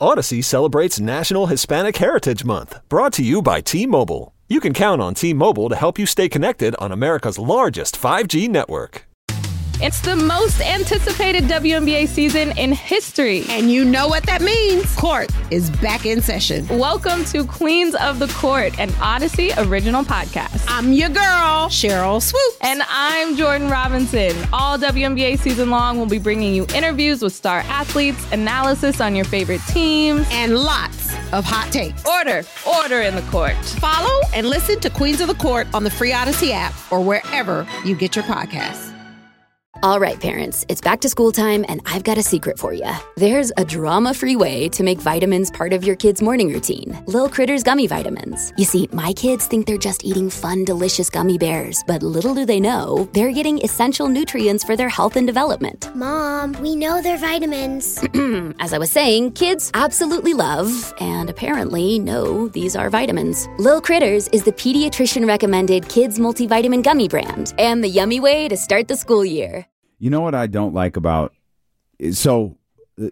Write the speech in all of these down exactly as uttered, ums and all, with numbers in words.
Odyssey celebrates National Hispanic Heritage Month, brought to you by T-Mobile. You can count on T-Mobile to help you stay connected on America's largest five G network. It's the most anticipated W N B A season in history. And you know what that means. Court is back in session. Welcome to Queens of the Court, an Odyssey original podcast. I'm your girl, Cheryl Swoop. And I'm Jordan Robinson. All W N B A season long, we'll be bringing you interviews with star athletes, analysis on your favorite teams, and lots of hot takes. Order, order in the court. Follow and listen to Queens of the Court on the free Odyssey app or wherever you get your podcasts. All right, parents, it's back to school time, and I've got a secret for you. There's a drama-free way to make vitamins part of your kid's morning routine. Lil Critters Gummy Vitamins. You see, my kids think they're just eating fun, delicious gummy bears, but little do they know, they're getting essential nutrients for their health and development. Mom, we know they're vitamins. As I was saying, kids absolutely love, and apparently know, these are vitamins. Lil Critters is the pediatrician-recommended kids multivitamin gummy brand, and the yummy way to start the school year. You know what I don't like about so uh,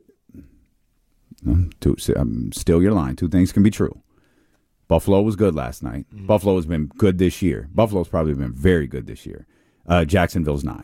two, um, still your line. Two things can be true. Buffalo was good last night. Mm-hmm. Buffalo has been good this year. Buffalo's probably been very good this year. Uh, Jacksonville's not.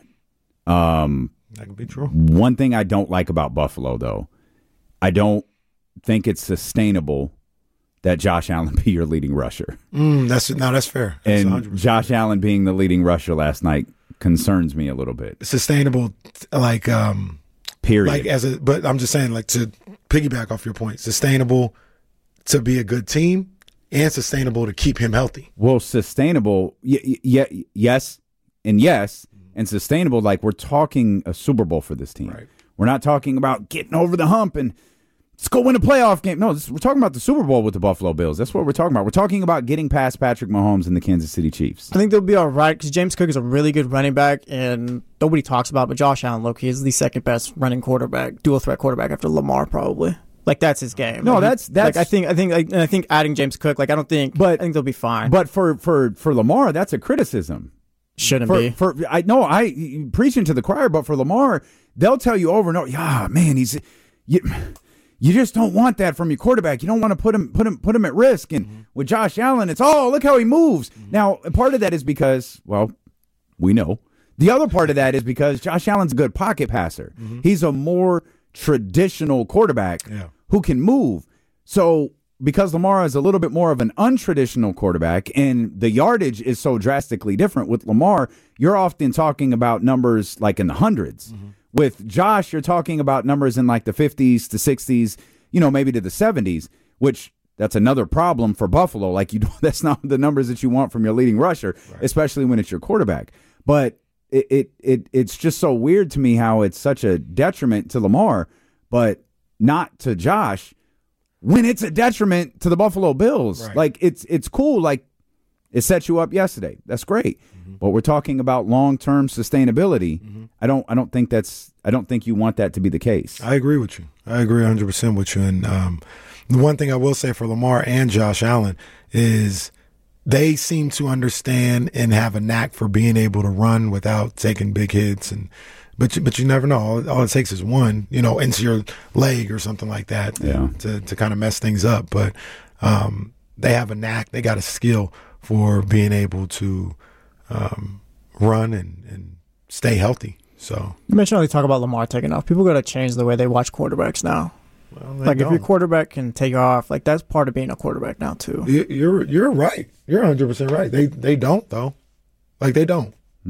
Um, that can be true. One thing I don't like about Buffalo, though, I don't think it's sustainable that Josh Allen be your leading rusher. Mm, that's no, that's fair. That's and one hundred percent Josh Allen being the leading rusher last night concerns me a little bit. Sustainable, like um, period. Like as a, but I'm just saying, like to piggyback off your point, sustainable to be a good team and sustainable to keep him healthy. Well, sustainable, y- y- yes, and yes, and sustainable. Like we're talking a Super Bowl for this team. Right. We're not talking about getting over the hump and let's go win a playoff game. No, this, we're talking about the Super Bowl with the Buffalo Bills. That's what we're talking about. We're talking about getting past Patrick Mahomes and the Kansas City Chiefs. I think they'll be all right because James Cook is a really good running back, and nobody talks about, but Josh Allen, low-key, is the second best running quarterback, dual threat quarterback after Lamar, probably. Like that's his game. No, like, that's that's. Like, I think I think like, and I think adding James Cook, like I don't think, but I think they'll be fine. But for for for Lamar, that's a criticism. Shouldn't for, be. For I no, I preaching to the choir, but for Lamar, they'll tell you over and over. Yeah, man, he's. You, You just don't want that from your quarterback. You don't want to put him put him put him at risk. And mm-hmm. with Josh Allen, it's oh look how he moves. Mm-hmm. Now, part of that is because well, we know. The other part of that is because Josh Allen's a good pocket passer. Mm-hmm. He's a more traditional quarterback yeah. who can move. So because Lamar is a little bit more of an untraditional quarterback, and the yardage is so drastically different with Lamar, you're often talking about numbers like in the hundreds. Mm-hmm. With Josh, you're talking about numbers in like the fifties to sixties, you know, maybe to the seventies, which that's another problem for Buffalo. Like you, that's not the numbers that you want from your leading rusher, right. especially when it's your quarterback. But it, it it it's just so weird to me how it's such a detriment to Lamar, but not to Josh, when it's a detriment to the Buffalo Bills. Right. Like it's it's cool. Like it set you up yesterday. That's great. Mm-hmm. But we're talking about long-term sustainability. Mm-hmm. I don't I don't think that's I don't think you want that to be the case. I agree with you. I agree one hundred percent with you. And um, the one thing I will say for Lamar and Josh Allen is they seem to understand and have a knack for being able to run without taking big hits. And but you, but you never know. All, all it takes is one, you know, into your leg or something like that yeah. to to kind of mess things up. But um, they have a knack. They got a skill for being able to um, run and, and stay healthy. So you mentioned how they talk about Lamar taking off. People got to change the way they watch quarterbacks now. Well, like don't. if your quarterback can take off, like that's part of being a quarterback now too. You, you're you're right. You're one hundred percent right. They they don't though. Like they don't.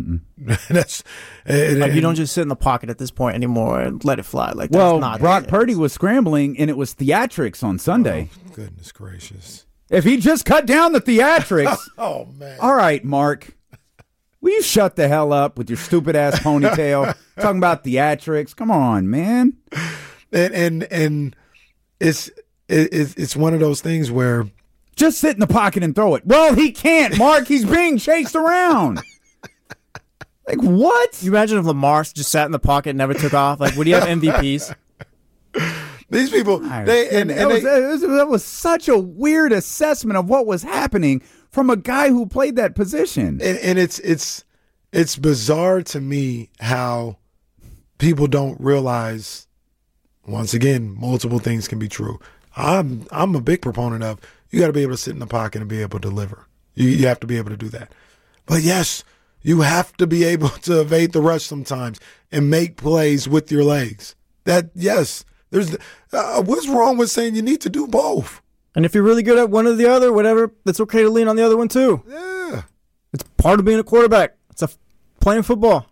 That's and, like you don't just sit in the pocket at this point anymore and let it fly. Like that's well, not Brock Purdy was scrambling and it was theatrics on Sunday. Oh, goodness gracious. If he just cut down the theatrics. Oh, man. All right, Mark. Will you shut the hell up with your stupid-ass ponytail? Talking about theatrics. Come on, man. And and and it's, it's, it's one of those things where. Just sit in the pocket and throw it. Well, he can't, Mark. He's being chased around. Like, what? You imagine if Lamar just sat in the pocket and never took off? Like, would he have M V Ps? These people, they and, and that, was, they, that, was, that was such a weird assessment of what was happening from a guy who played that position. And, and it's it's it's bizarre to me how people don't realize. Once again, multiple things can be true. I'm I'm a big proponent of you got to be able to sit in the pocket and be able to deliver. You, you have to be able to do that. But yes, you have to be able to evade the rush sometimes and make plays with your legs. That yes, there's uh, what's wrong with saying you need to do both? And if you're really good at one or the other, whatever, it's okay to lean on the other one too. Yeah, it's part of being a quarterback. It's a playing football.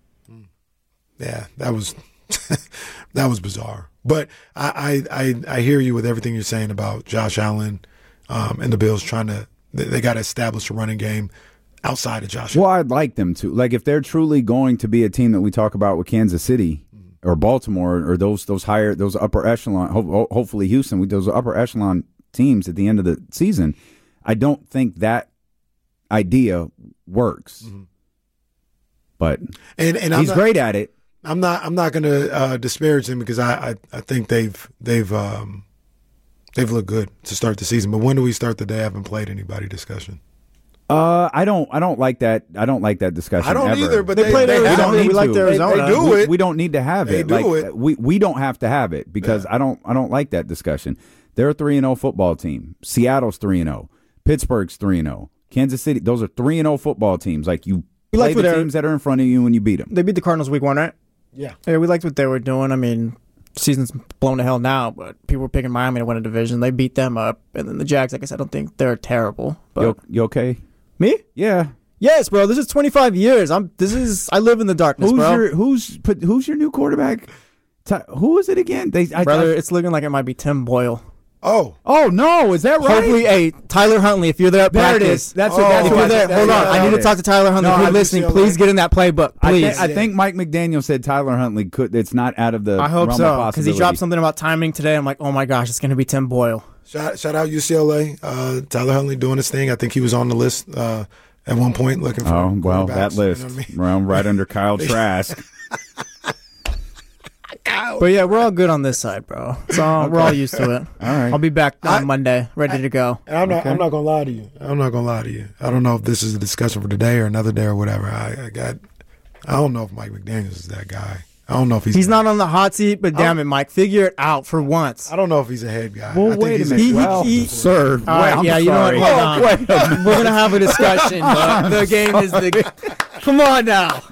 Yeah, that was that was bizarre. But I, I, I, I hear you with everything you're saying about Josh Allen um, and the Bills trying to they, they got to establish a running game outside of Josh Well, Allen. I'd like them to. Like if they're truly going to be a team that we talk about with Kansas City or Baltimore or those those higher those upper echelon, ho- hopefully Houston, with those upper echelon teams at the end of the season, I don't think that idea works. Mm-hmm. But and, and he's not, great at it. I'm not. I'm not going to uh, disparage them because I, I, I think they've they've um, they've looked good to start the season. But when do we start the day I haven't played anybody discussion? Uh, I don't. I don't like that. I don't like that discussion. I don't ever. either. But they, they, played they Arizona. don't need We like to. Arizona. They, they do we, it. we don't need to have They it. do like it. we we don't have to have it because Yeah. I don't. I don't like that discussion. They're a three and zero football team. Seattle's three and zero. Pittsburgh's three and zero. Kansas City. Those are three and zero football teams. Like you We play liked the what teams that are in front of you and you beat them. They beat the Cardinals week one, right? Yeah. Yeah, we liked what they were doing. I mean, season's blown to hell now, but people were picking Miami to win a division. They beat them up. And then the Jags, like I said, I don't think they're terrible. But You, you okay? me? Yeah. Yes, bro. This is twenty-five years. I'm. This is. I live in the darkness, Who's bro. your who's put who's your new quarterback? Ty, who is it again? They I, Brother, I, it's looking like it might be Tim Boyle. Oh. oh no, is that right? Hopefully, hey, Tyler Huntley, if you're there at There it practice. is. That's Oh, what. That's If what you're I- there, that's hold what on. I need to did. talk to Tyler Huntley. No, if I you're do listening, see all please that. get in that playbook. I, Please. thi- I think Mike McDaniel said Tyler Huntley could. It's not out of the. I hope realm so, of because he possibility. dropped something about timing today. I'm like, oh my gosh, it's going to be Tim Boyle. Shout, shout out U C L A. Uh, Tyler Huntley doing his thing. I think he was on the list uh, at one point looking for. Oh well, that quarterbacks, list, you know what I mean? well, right under Kyle Trask. But yeah, we're all good on this side, bro. So we're all used to it. All right. I'll be back on I- Monday, ready to go. And I'm not. Okay. I'm not gonna lie to you. I'm not gonna lie to you. I don't know if this is a discussion for today or another day or whatever. I, I got. I don't know if Mike McDaniels is that guy. I don't know if he's. He's not on the hot seat, but damn it, Mike, figure it out for once. I don't know if he's a head guy. I Well, think wait a he's minute. He- well, he- sir, All right, wait, I'm yeah, you know what? sorry. Hold on. Oh, wait a minute. We're gonna have a discussion. But the game is the. Come on now.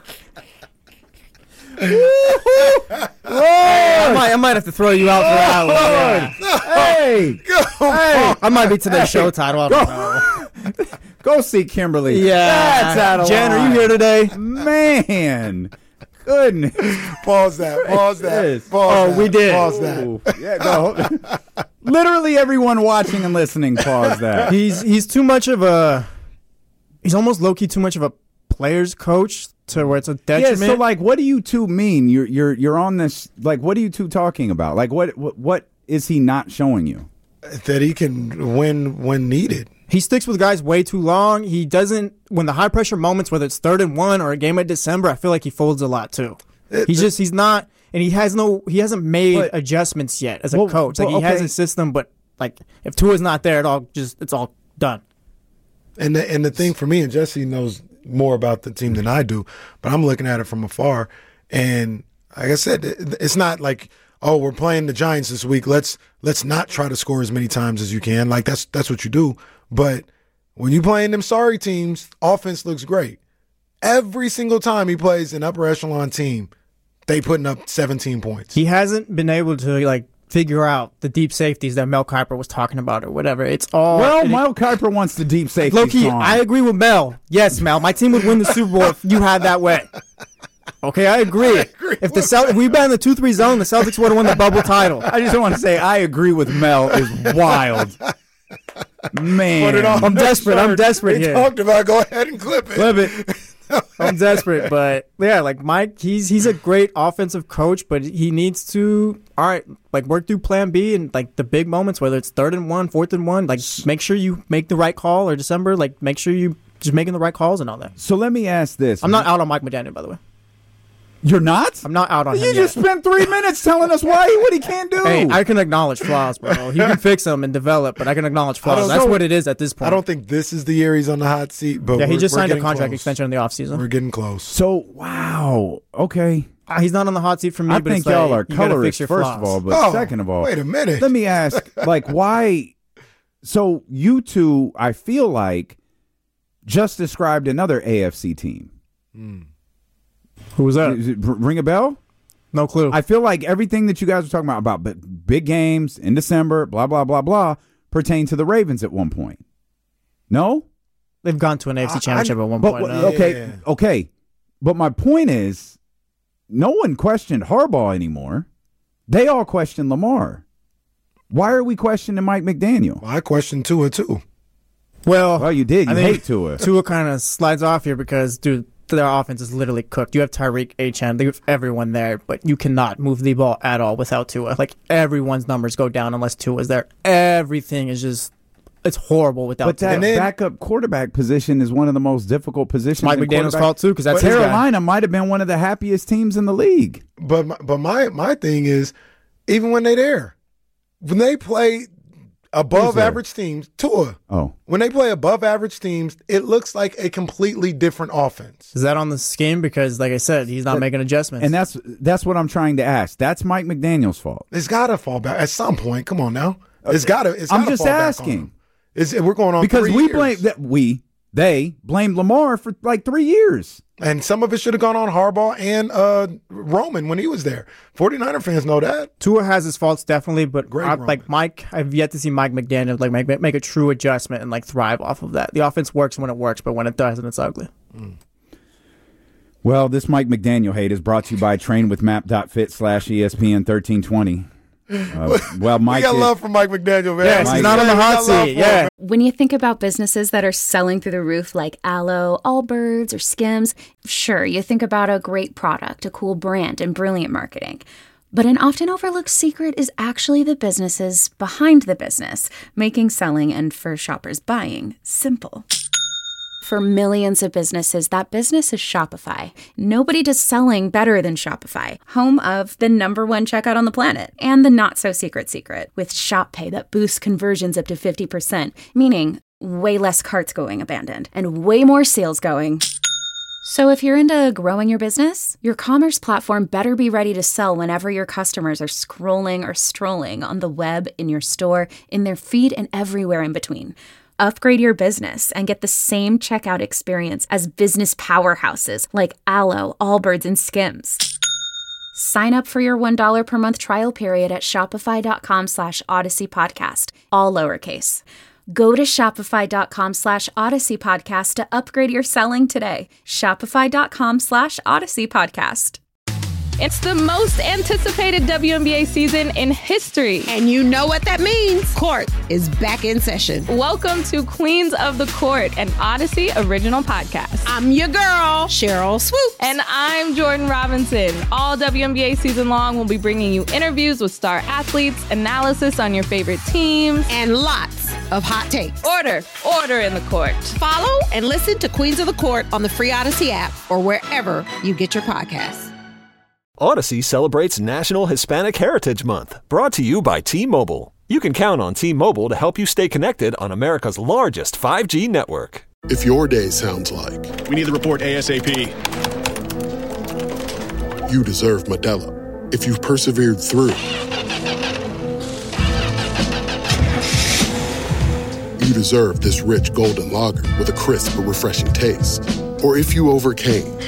I might, I might have to throw you out for that one. Yeah. Hey, Hey, I might be today's show title. I don't know. go see Kimberly. Yeah, that's out of Jen, are line. you here today? Man, goodness. Pause that. Pause that. Yes. Pause Oh, that. we did. Pause that. Ooh, yeah, go. Literally everyone watching and listening, pause that. He's he's too much of a. He's almost low key too much of a player's coach to where it's a Yeah, detriment. so like, what do you two mean? You're you're you're on this. Like, what are you two talking about? Like, what what, what is he not showing you? That he can win when needed. He sticks with guys way too long. He doesn't when the high pressure moments, whether it's third and one or a game at December, I feel like he folds a lot too. He's just he's not, and he has no, he hasn't made But- adjustments yet as a Well, coach. Like well, he has okay. a system, but like if Tua's not there, it all just it's all done. And the and the thing for me, and Jesse knows more about the team than I do, but I'm looking at it from afar. And like I said, it- it's not like, oh, we're playing the Giants this week. Let's let's not try to score as many times as you can. Like that's that's what you do. But when you playing them sorry teams, offense looks great. Every single time he plays an upper echelon team, they putting up seventeen points. He hasn't been able to like figure out the deep safeties that Mel Kiper was talking about or whatever. It's all Well, it- Mel Kiper wants the deep safety. Low-key, song. I agree with Mel. Yes, Mel. My team would win the Super Bowl if you had that way. Okay, I agree. if the Celt- if we been in the two three zone, the Celtics would have won the bubble title. I just want to say I agree with Mel is wild. Man, Put it on I'm next desperate. I'm shirt. desperate We here. talked about go ahead and clip it. Love it. I'm desperate, but yeah, like Mike, he's he's a great offensive coach, but he needs to all right, like work through Plan B and like the big moments, whether it's third and one, fourth and one, like make sure you make the right call or December, like make sure you just making the right calls and all that. So let me ask this. I'm not out on Mike McDaniel, by the way. You're not? I'm not out on You him. just yet. spent three minutes telling us why what he can't do. Hey, I can acknowledge flaws, bro. He can fix them and develop, but I can acknowledge flaws. don't That's know. what it is at this point. I don't think this is the year he's on the hot seat, but yeah, he we're- just we're signed a getting contract close. extension in the offseason. We're getting close. So wow, okay. Uh, he's not on the hot seat for me. I but think it's y'all like, are you gotta colorists, fix first your of flaws. all. But Oh, second of all, wait a minute. Let me ask, like, why? So you two, I feel like, just described another A F C team. Mm. Who was that? Does it ring a bell? No clue. I feel like everything that you guys were talking about, about b- big games in December, blah, blah, blah, blah, pertain to the Ravens at one point. No? They've gone to an A F C I- championship I- at one But, point. w- no. okay, Yeah. okay. But my point is, no one questioned Harbaugh anymore. They all question Lamar. Why are we questioning Mike McDaniel? Well, I questioned Tua too. Well, Well, you did. You I think hate Tua. Tua kind of slides off here because, dude, their offense is literally cooked. You have Tyreek, Achane, they have everyone there, but you cannot move the ball at all without Tua. Like, everyone's numbers go down unless Tua is there. Everything is just, it's horrible without But Tua. that then- backup quarterback position is one of the most difficult positions. Mike in McDaniel's quarterback. fault, too, because that's his guy. Carolina might have been one of the happiest teams in the league. But my, but my my thing is, even when they there, when they play above there? average teams, Tua. Oh, When they play above average teams, it looks like a completely different offense. Is that on the scheme? Because, like I said, he's not That- making adjustments. and that's that's what I'm trying to ask. That's Mike McDaniel's fault. It's got to fall back at some point. Come on now, it's got to. It's I'm gotta just fall back on asking. them. It's, we're going on Because three we years. blame that we they blamed Lamar for like three years. and some of it should have gone on Harbaugh and uh, Roman when he was there. 49er fans know that. Tua has his faults definitely, but Great I, Roman. like Mike, I've yet to see Mike McDaniel like make make a true adjustment and like thrive off of that. The offense works when it works, but when it doesn't, it's ugly. Well, this Mike McDaniel hate is brought to you by trainwithmap.fit slash ESPN thirteen twenty. Uh, well, Mike, we got is- love for Mike McDaniel, man. Yes, he's not on the We hot got love seat. for Yeah. him. When you think about businesses that are selling through the roof like Aloe, Allbirds, or Skims, sure, you think about a great product, a cool brand, and brilliant marketing. But an often overlooked secret is actually the businesses behind the business, making selling and for shoppers buying simple. For millions of businesses, that business is Shopify. Nobody does selling better than Shopify, home of the number one checkout on the planet and the not-so-secret secret with Shop Pay that boosts conversions up to fifty percent, meaning way less carts going abandoned and way more sales going. So if you're into growing your business, your commerce platform better be ready to sell whenever your customers are scrolling or strolling on the web, in your store, in their feed, and everywhere in between. Upgrade your business and get the same checkout experience as business powerhouses like Aloe, Allbirds, and Skims. Sign up for your one dollar per month trial period at shopify.com slash Odyssey Podcast, all lowercase. Go to shopify.com slash Odyssey Podcast to upgrade your selling today. Shopify.com slash Odyssey Podcast. It's the most anticipated W N B A season in history. And you know what that means. Court is back in session. Welcome to Queens of the Court, an Odyssey original podcast. I'm your girl, Cheryl Swoop. And I'm Jordan Robinson. All W N B A season long, we'll be bringing you interviews with star athletes, analysis on your favorite teams, And lots of hot takes. order, order in the court. Follow and listen to Queens of the Court on the free Odyssey app or wherever you get your podcasts. Odyssey celebrates National Hispanic Heritage Month, brought to you by T-Mobile. You can count on T-Mobile to help you stay connected on America's largest five G network. If your day sounds like we need the report ASAP, you deserve Modelo. If you've persevered through, you deserve this rich golden lager with a crisp but refreshing taste. Or if you overcame,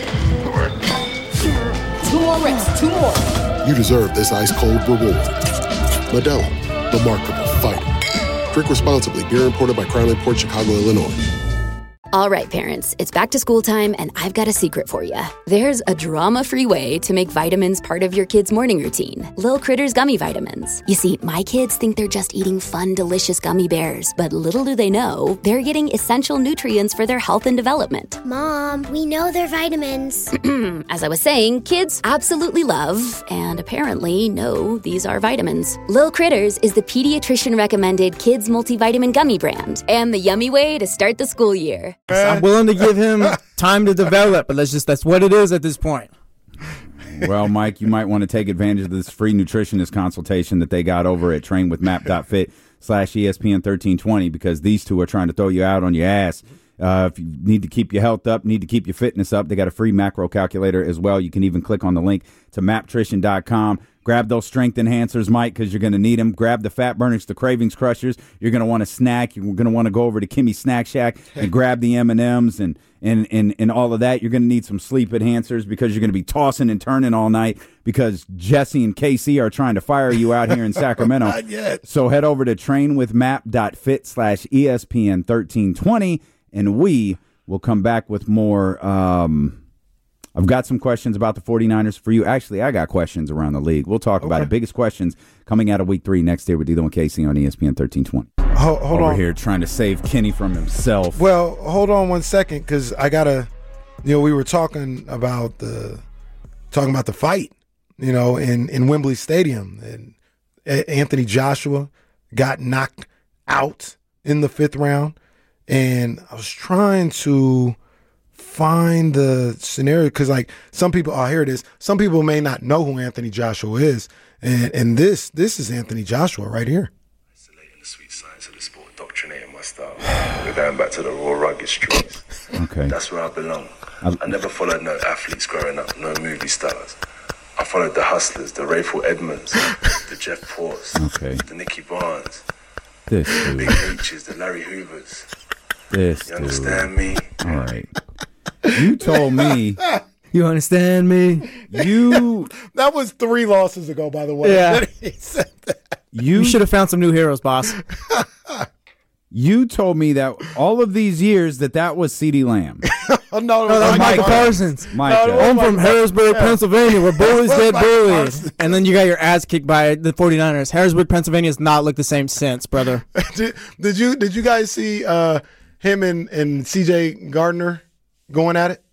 Two more reps, two more. you deserve this ice-cold reward. Modelo, the Remarkable Fighter. Drink responsibly. Beer imported by Crown Port Chicago, Illinois. All right, parents, it's back to school time, and I've got a secret for you. There's a drama-free way to make vitamins part of your kids' morning routine. Lil Critters Gummy Vitamins. You see, my kids think they're just eating fun, delicious gummy bears, but little do they know, they're getting essential nutrients for their health and development. Mom, we know they're vitamins. As I was saying, kids absolutely love, and apparently know, these are vitamins. Lil Critters is the pediatrician-recommended kids multivitamin gummy brand, and the yummy way to start the school year. I'm willing to give him time to develop, but that's just that's what it is at this point. Well, Mike, you might want to take advantage of this free nutritionist consultation that they got over at trainwithmap.fit slash ESPN thirteen twenty because these two are trying to throw you out on your ass Uh, if you need to keep your health up, need to keep your fitness up, they got a free macro calculator as well. You can even click on the link to maptrition dot com. Grab those strength enhancers, Mike, because you're going to need them. Grab the fat burners, the cravings crushers. You're going to want to snack. You're going to want to go over to Kimmy's Snack Shack and grab the M and M's and, and, and, and all of that. You're going to need some sleep enhancers because you're going to be tossing and turning all night because Jesse and K C are trying to fire you out here in Sacramento. Not yet. So head over to trainwithmap.fit slash ESPN thirteen twenty, and we will come back with more. Um, I've got some questions about the 49ers for you. Actually, I got questions around the league. We'll talk okay. about the biggest questions coming out of week three next year with D'Lo and K C on E S P N thirteen twenty. Hold, hold Over on. here trying to save Kenny from himself. Well, hold on one second because I got to, you know, we were talking about the talking about the fight, you know, in, in Wembley Stadium. And Anthony Joshua got knocked out in the fifth round. And I was trying to find the scenario because, like, some people, oh, here it is. Some people may not know who Anthony Joshua is, and and this this is Anthony Joshua right here. Isolating the sweet science of the sport, doctrinating my style. We're going back to the raw, rugged streets. Okay, that's where I belong. I, I never followed no athletes growing up, no movie stars. I followed the hustlers, the Rayful Edmonds, the Jeff Ports, okay. the Nicky Barnes, this the dude. Big Leeches, the Larry Hoovers. This you understand dude. me? All right. You told me. You understand me? You. That was three losses ago, by the way. Yeah. He said that. You, you should have found some new heroes, boss. You told me that all of these years that that was CeeDee Lamb. Oh, no, no, that was Micah Micah Parsons. Micah. No, I'm from Harrisburg, yeah. Pennsylvania, where bullies get bullied. Parsons. And then you got your ass kicked by the 49ers. Harrisburg, Pennsylvania has not looked the same since, brother. did, did you did you guys see uh, him and, and C J Gardner going at it?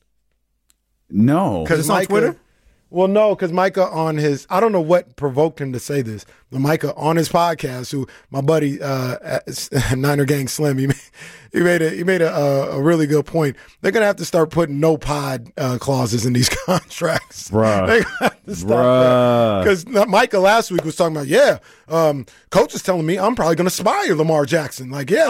No. Is this on Twitter? Well, no, because Micah on his, I don't know what provoked him to say this, but Micah on his podcast, who my buddy uh, Niner Gang Slim, he made, he made a he made a, a really good point. They're gonna have to start putting no pod uh, clauses in these contracts, bruh. They're gonna have to stop because Micah last week was talking about, yeah, um, coach is telling me I'm probably gonna spy Lamar Jackson. Like, yeah.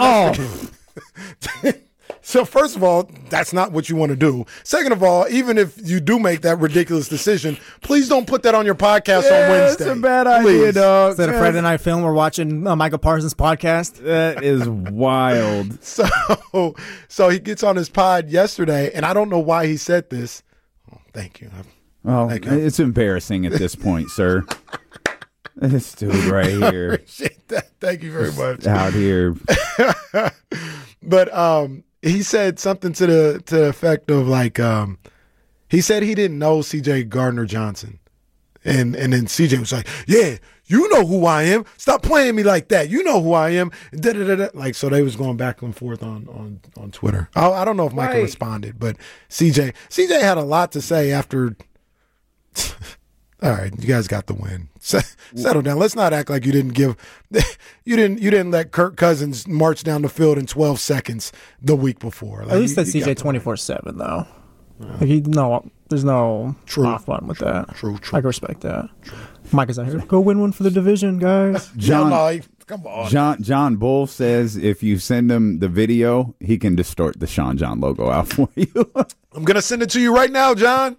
Oh. So first of all, that's not what you want to do. Second of all, even if you do make that ridiculous decision, please don't put that on your podcast yeah, on Wednesday. That's a bad please. idea, dog. Instead of Friday night film, we're watching uh, Michael Parsons' podcast. That is wild. So, so he gets on his pod yesterday, and I don't know why he said this. Oh, thank you. Well, thank you. It's embarrassing at this point, sir. This dude right here. I appreciate that. Thank you very much. Out here. But um. He said something to the to the effect of like um, he said he didn't know C J Gardner Johnson, and and then C J was like, "Yeah, you know who I am. Stop playing me like that. You know who I am." Da, da, da, da. Like so, they was going back and forth on on on Twitter. I, I don't know if Michael right. responded, but C J C J had a lot to say after. All right, you guys got the win. Settle down. Let's not act like you didn't give, you didn't you didn't let Kirk Cousins march down the field in twelve seconds the week before. Like, At least you, that's you C J twenty-four seven though. Yeah. Like he, no, there's no true. off button with that. True, true. I can respect that. True. Mike is out here. Go win one for the division, guys. John, no, no, come on. John John Bull says if you send him the video, he can distort the Sean John logo out for you. I'm gonna send it to you right now, John.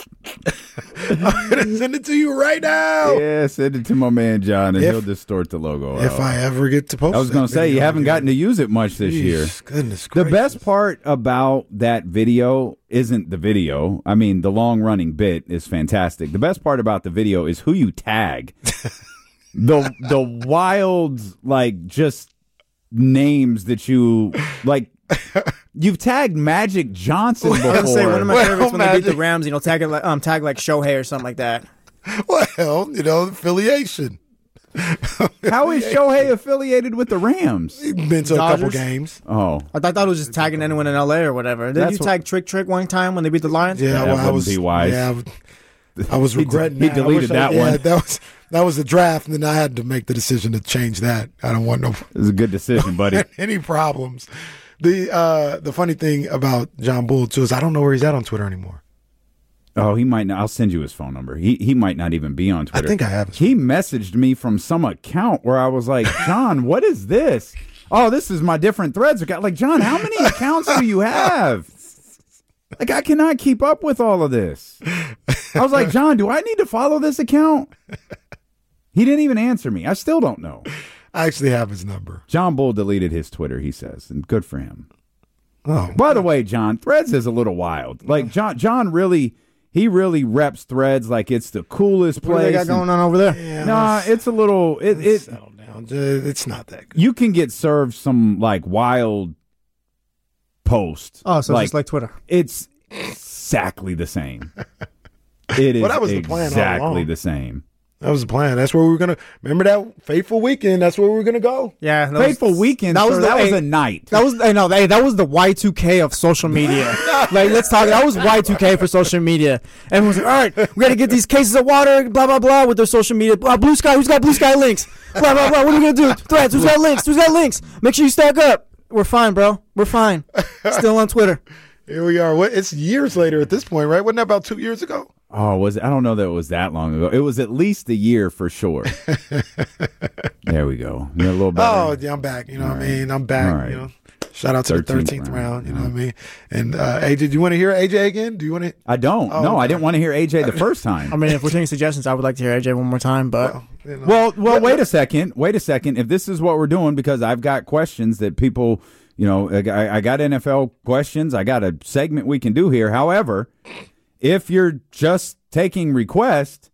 I'm gonna send it to you right now. Yeah, send it to my man John, and if, he'll distort the logo. If out. I ever get to post, I was gonna that say you haven't video. gotten to use it much this Jeez, year. Goodness the gracious. best part about that video isn't the video. I mean, the long running bit is fantastic. The best part about the video is who you tag. the the wild like just names that you like. You've tagged Magic Johnson before. I was say one of my Well, favorites when Magic. they beat the Rams. You know, tag it like um, tag like Shohei or something like that. Well, you know, affiliation. How is Shohei affiliated with the Rams? He's been to a Dodgers? couple games. Oh, I thought that was just tagging anyone in L A or whatever. Did That's you what- tag Trick Trick one time when they beat the Lions? Yeah, That well, I wouldn't was be wise. Yeah, I was- I was He de- regretting he that. I deleted wish I- that yeah, one. That was that was the draft, and then I had to make the decision to change that. I don't want no it was a good decision, buddy. any problems. The uh, the funny thing about John Bull too is I don't know where he's at on Twitter anymore. Oh, he might not. I'll send you his phone number. He he might not even be on Twitter. I think I have his He messaged me from some account where I was like, John, what is this? oh, this is my different threads account. Like, John, how many accounts do you have? Like, I cannot keep up with all of this. I was like, John, do I need to follow this account? He didn't even answer me. I still don't know. I actually have his number. John Bull deleted his Twitter, he says, and good for him. Oh, by the way, John, Threads is a little wild. Like, John, John really, he really reps Threads like it's the coolest place. What do they got going on over there? Yeah, nah, it's a little. It, it settle down. It's not that good. You can get served some like wild post. Oh, so like, it's just like Twitter. It's exactly the same. It is well, that was the plan all exactly along. the same. That was the plan. That's where we were gonna. Remember that fateful weekend? That's where we were gonna go. Yeah, that fateful was, weekend. That was sir, the, that was hey, a night. That was hey, no, hey, that was the Y two K of social media. Like, let's talk. That was Y two K for social media. Everyone's like, all right, we got to get these cases of water, blah blah blah, with their social media. Blah, Blue Sky, who's got Blue Sky links? Blah blah blah. What are we gonna do? Threads, who's got links? Who's got links? Make sure you stack up. We're fine, bro. We're fine. Still on Twitter. Here we are. What? It's years later at this point, right? Wasn't that about two years ago? Oh, was it? I don't know that it was that long ago. It was at least a year for sure. There we go. You're a little better. Oh, yeah, I'm back. You know All what I right. mean? I'm back. All right. You know, shout out to the thirteenth round. You know what I mean? And uh, A J, do you want to hear A J again? Do you want to? I don't. Oh, no, I okay. didn't want to hear A J the first time. I mean, if we're taking suggestions, I would like to hear A J one more time. But Well, you know. Well, well, wait a second. Wait a second. If this is what we're doing, because I've got questions that people, you know, I, I got N F L questions. I got a segment we can do here. However, if you're just taking requests,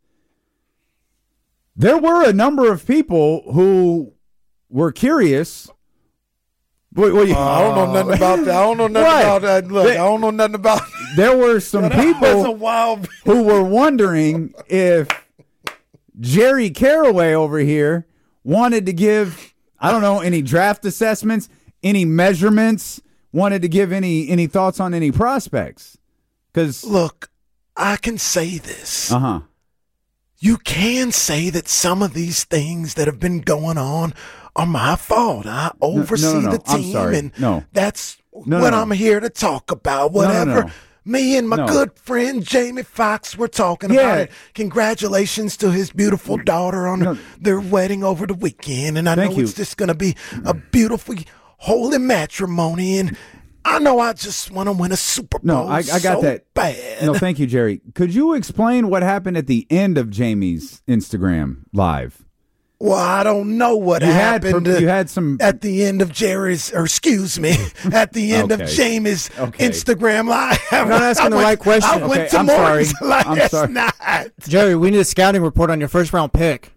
there were a number of people who were curious. What, what you, Uh, I don't know nothing about that. I don't know nothing What? about that. Look, They- I don't know nothing about. there were some That's a people wild. who were wondering if Jerry Caraway over here wanted to give, I don't know, any draft assessments, any measurements, wanted to give any any thoughts on any prospects. Because Look, I can say this. uh huh. You can say that some of these things that have been going on are my fault. I oversee no, no. the I'm team, sorry. and No. that's No, what no, no. I'm here to talk about. No, no, Whatever. no. Me and my No. good friend Jamie Foxx were talking Yeah. about it. Congratulations to his beautiful daughter on No. their wedding over the weekend, and I Thank know you. it's just going to be a beautiful, holy matrimony. And I know I just want to win a Super Bowl. No, I, I got so that. bad. No, thank you, Jerry. Could you explain what happened at the end of Jamie's Instagram live? Well, I don't know what You had happened. per- uh, you had some- at the end of Jerry's, or excuse me, at the end of Okay. Jamie's Okay. Instagram live. You're not asking I the went- right question. I went Okay, to I'm sorry. Morton's last I'm sorry. night. Jerry, we need a scouting report on your first round pick.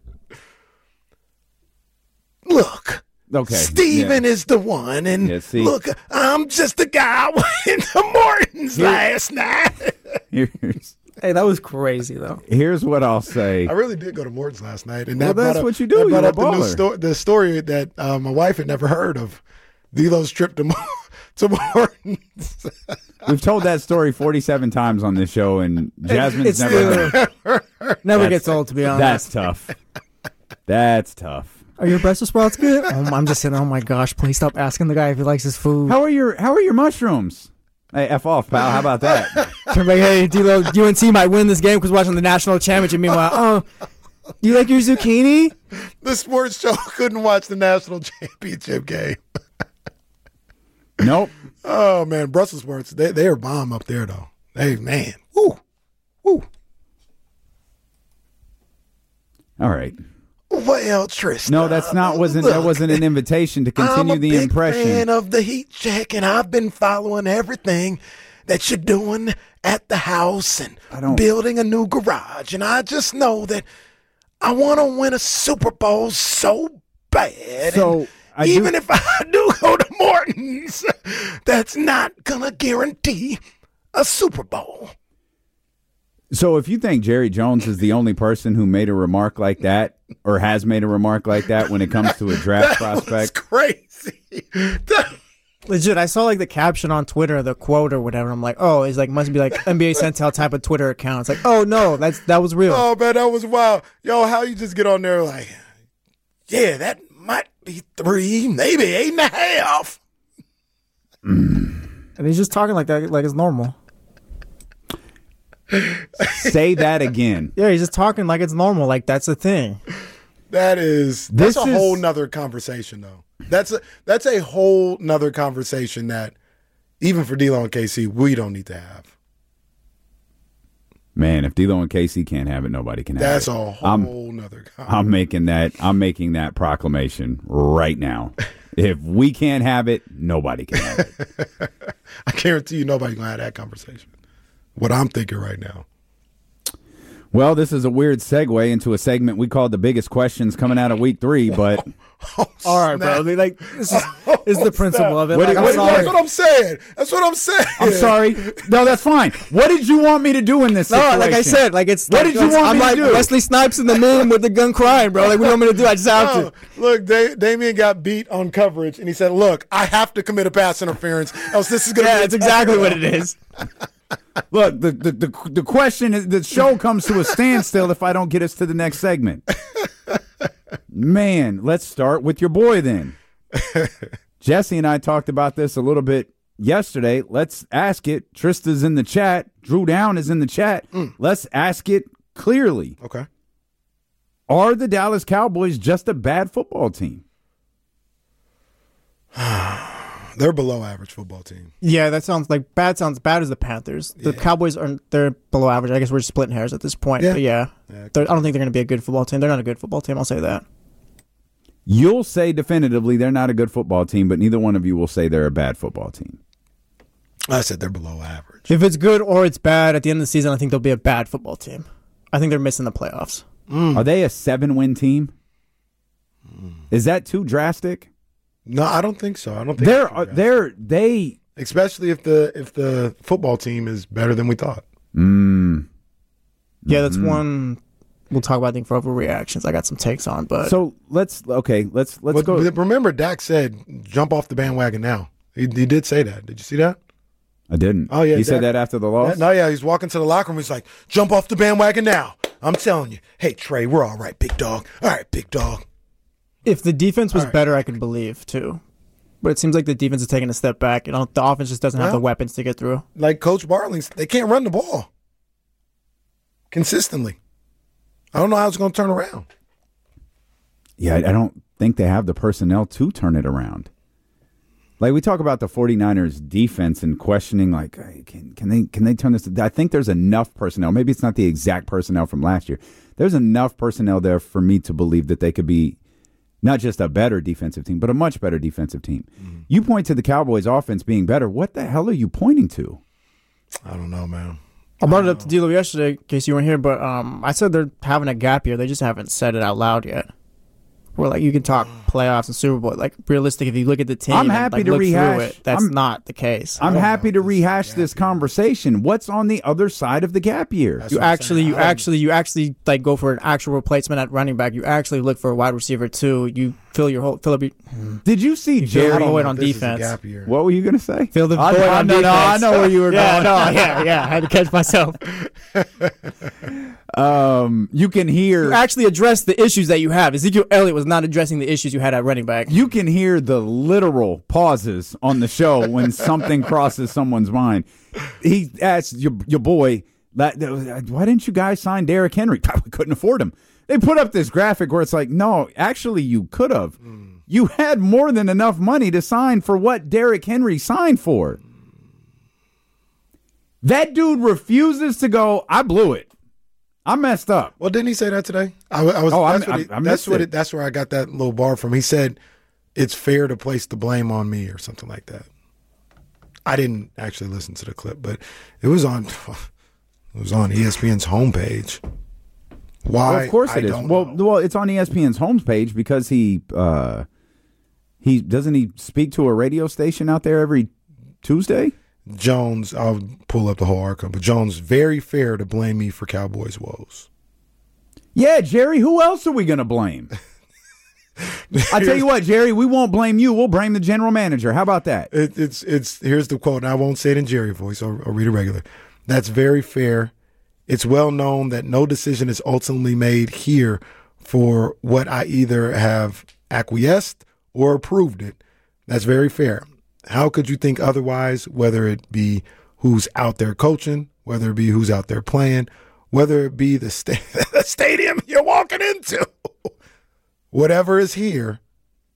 Look, Okay. Steven yeah. is the one, and Yeah, see. look, I'm just the guy I went to Morton's Here- last night. Here's, Hey, that was crazy though. here's what I'll say. I really did go to Morton's last night, and Well, that brought that's up- what you do. that brought You're a up the, new baller. sto- the story that uh, my wife had never heard of. D'Lo's trip to Mo- to Morton's. We've told that story forty-seven times on this show, and Jasmine's It's never still- heard. Never That's- gets old, to be honest. That's tough. That's tough. Are your Brussels sprouts good? Oh, I'm just saying. Oh my gosh! Please stop asking the guy if he likes his food. How are your How are your mushrooms? Hey, F off, pal. How about that? Turn back, hey, D-Lo, U N T might win this game because we're watching the national championship. Meanwhile, oh, do you like your zucchini? The sports show couldn't watch the national championship game. Nope. Oh man, Brussels sprouts, they they are bomb up there though. Hey man, woo, woo. All right. Well, Tristan. No, that's not wasn't that look, wasn't an invitation to continue I'm a the big impression. fan of the Heat Check, and I've been following everything that you're doing at the house and I don't- building a new garage. And I just know that I want to win a Super Bowl so bad. So, And I do- even if I do go to Morton's, that's not gonna guarantee a Super Bowl. So if you think Jerry Jones is the only person who made a remark like that or has made a remark like that when it comes to a draft That was prospect, crazy. That- Legit, I saw like the caption on Twitter, the quote or whatever. I'm like, oh, it's like must be like N B A Central type of Twitter account. It's like, oh no, that's that was real. Oh man, that was wild. Yo, how you just get on there like, yeah, that might be three, maybe eight and a half. And he's just talking like that, like it's normal. say that again. Yeah, he's just talking like it's normal, like that's a thing. That is This that's a is- whole nother conversation though. That's a, that's a whole nother conversation that, even for D'Lo and K C, we don't need to have. Man, if D'Lo and K C can't have it, nobody can have That's it. That's a whole I'm, nother conversation. I'm making that. I'm making that proclamation right now. If we can't have it, nobody can have it. I guarantee you, nobody's gonna have that conversation. What I'm thinking right now. Well, this is a weird segue into a segment we called the biggest questions coming out of week three, but oh, all right, bro. Like this is, oh, is the principle snap. of it. What like, did, what, that's what I'm saying. That's what I'm saying. I'm sorry. No, that's fine. What did you want me to do in this situation? No, like I said, like it's. What like, did you want I'm me like to do? Wesley Snipes in the moon with the gun crying, bro. Like, what do you want me to do? I just have no, to. Look, da- Damian got beat on coverage, and he said, "Look, I have to commit a pass interference, else this is going to." Yeah, be that's exactly what it is. Look, the, the the the question is, the show comes to a standstill if I don't get us to the next segment. Man, let's start with your boy then. Jesse and I talked about this a little bit yesterday. Let's ask it. Trista's in the chat. Drew Down is in the chat. Mm. Let's ask it clearly. Okay. Are the Dallas Cowboys just a bad football team? They're below average football team. Yeah, that sounds like bad. Sounds bad as the Panthers. The yeah. Cowboys are they're below average. I guess we're splitting hairs at this point. Yeah. But yeah, yeah I don't think they're going to be a good football team. They're not a good football team. I'll say that. You'll say definitively they're not a good football team, but neither one of you will say they're a bad football team. I said they're below average. If it's good or it's bad, at the end of the season, I think they'll be a bad football team. I think they're missing the playoffs. Mm. Are they a seven-win team? Mm. Is that too drastic? No, I don't think so. I don't think they're uh, they're they especially if the if the football team is better than we thought. Mm. Yeah, that's mm. one we'll talk about. I think for overreactions, I got some takes on, but so let's okay, let's let's but, go. Remember, Dak said, "Jump off the bandwagon now." He, he did say that. Did you see that? I didn't. Oh yeah, he Dak, said that after the loss. No, yeah, he's walking to the locker room. He's like, "Jump off the bandwagon now." I'm telling you. Hey, Trey, we're all right, big dog. All right, big dog. If the defense was right. better, I could believe too. But it seems like the defense is taking a step back, and the offense just doesn't well, have the weapons to get through. Like Coach Barling's, they can't run the ball consistently. I don't know how it's going to turn around. Yeah, I don't think they have the personnel to turn it around. Like, we talk about the 49ers defense and questioning, like, can, can they can they turn this? I think there's enough personnel. Maybe it's not the exact personnel from last year. There's enough personnel there for me to believe that they could be not just a better defensive team, but a much better defensive team. Mm-hmm. You point to the Cowboys' offense being better. What the hell are you pointing to? I don't know, man. I brought it up to D'Lo yesterday, in case you weren't here, but um, I said they're having a gap year. They just haven't said it out loud yet. Where like you can talk playoffs and Super Bowl, like realistic. If you look at the team, I'm and, happy like, to look rehash. through it, that's I'm, not the case. I'm happy to rehash this conversation. What's on the other side of the gap year? That's you actually, you actually, you actually like go for an actual replacement at running back. You actually look for a wide receiver too. You fill your whole fill up. Your, Did you see you Jerry Boyd on defense? What were you going to say? Fill the I, Boyd I, on no, defense. No, I know where you were yeah, going. No, yeah, yeah. I had to catch myself. um, you can hear you actually address the issues that you have. Ezekiel Elliott was not addressing the issues you had at running back. You can hear the literal pauses on the show when something crosses someone's mind. He asked your your boy, "Why didn't you guys sign Derrick Henry?" We couldn't afford him. They put up this graphic where it's like, no, actually, you could have. Mm. You had more than enough money to sign for what Derrick Henry signed for. That dude refuses to go, I blew it. I messed up. Well, didn't he say that today? I, I was. Oh, that's I, what he, I, I that's what. it. It, that's where I got that little bar from. He said, "It's fair to place the blame on me," or something like that. I didn't actually listen to the clip, but it was on. It was on E S P N's homepage. Why? Well, of course it I is. Don't well, know. well, it's on E S P N's homepage because he uh, he doesn't he speak to a radio station out there every Tuesday. Jones, I'll pull up the whole article, but Jones, very fair to blame me for Cowboys' woes. Yeah, Jerry, who else are we going to blame? I tell you what, Jerry, we won't blame you. We'll blame the general manager. How about that? It, it's it's here's the quote, and I won't say it in Jerry voice. I'll, I'll read it regular. That's very fair. It's well known that no decision is ultimately made here for what I either have acquiesced or approved it. That's very fair. How could you think otherwise, whether it be who's out there coaching, whether it be who's out there playing, whether it be the, sta- the stadium you're walking into? Whatever is here,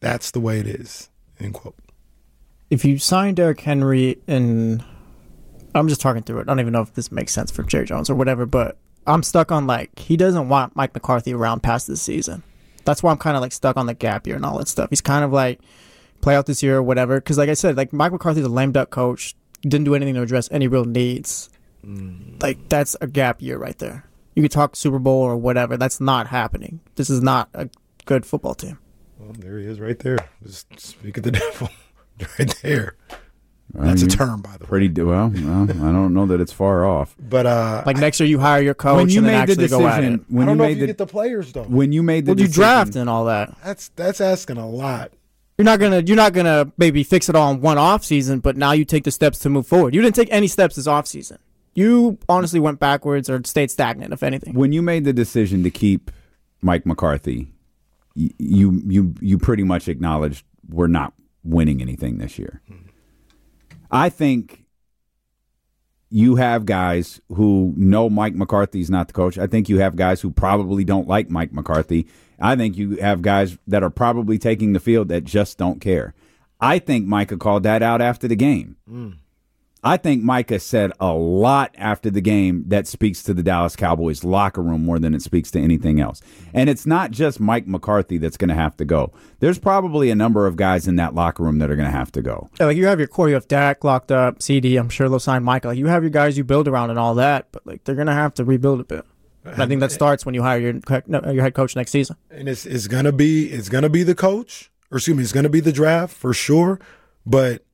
That's the way it is, end quote. If you sign Derrick Henry, and I'm just talking through it. I don't even know if this makes sense for Jerry Jones or whatever, but I'm stuck on, like, he doesn't want Mike McCarthy around past this season. That's why I'm kind of, like, stuck on the gap year and all that stuff. He's kind of, like, play out this year or whatever. Because, like I said, like, Mike McCarthy's a lame duck coach. Didn't do anything to address any real needs. Mm. Like, that's a gap year right there. You could talk Super Bowl or whatever. That's not happening. This is not a good football team. Well, there he is right there. Just speak of the devil. Right there. That's I mean, a term, by the pretty, way. Well, well, I don't know that it's far off. But uh, like next year, you hire your coach when you and then made actually the decision, go at it. when I don't you know made if you the, get the players though. When you made the well, you decision, draft and all that. That's that's asking a lot. You're not gonna you're not gonna maybe fix it all in one off season, but now you take the steps to move forward. You didn't take any steps this off season. You honestly went backwards or stayed stagnant, if anything. When you made the decision to keep Mike McCarthy, you you you pretty much acknowledged we're not winning anything this year. Hmm. I think you have guys who know Mike McCarthy's not the coach. I think you have guys who probably don't like Mike McCarthy. I think you have guys that are probably taking the field that just don't care. I think Micah called that out after the game. Mm. I think Micah said a lot after the game that speaks to the Dallas Cowboys locker room more than it speaks to anything else. And it's not just Mike McCarthy that's going to have to go. There's probably a number of guys in that locker room that are going to have to go. Yeah, like you have your core, you have Dak locked up, C D, I'm sure they'll sign Micah. Like you have your guys you build around and all that, but like they're going to have to rebuild a bit. And I think that starts when you hire your your head coach next season. And it's it's going to be it's going to be the coach, or excuse me, it's going to be the draft for sure, but